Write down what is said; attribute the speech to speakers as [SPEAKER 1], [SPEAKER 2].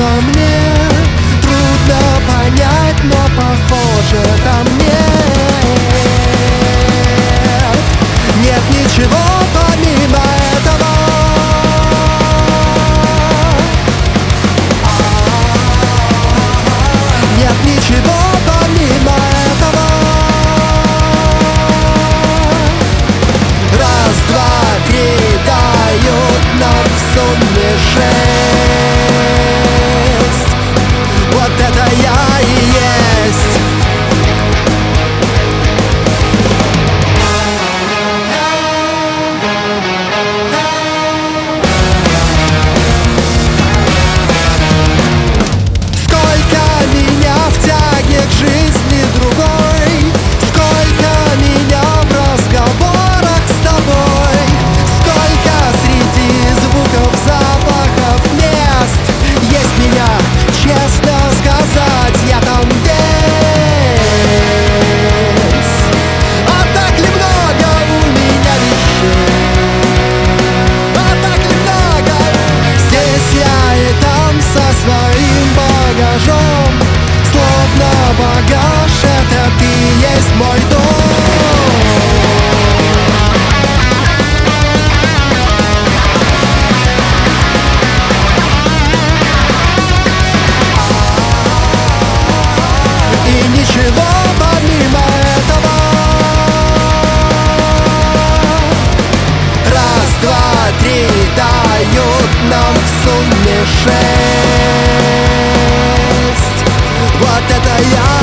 [SPEAKER 1] что мне трудно понять, но похоже там нет ничего помимо этого. Нет ничего помимо этого. Раз, два, три дают нам в сумме 6. Вот это я и есть. Сколько меня втягивает к жизни другой, сколько меня в разговорах с тобой, сколько среди звуков, запахов мест есть меня, честно сказать, я там весь. А так ли много у меня вещей, а так ли много здесь я и там со своим багажом, словно багаж это ты есть мой дом. И ничего помимо этого. Раз, два, три дают нам в сумме 6. Вот это я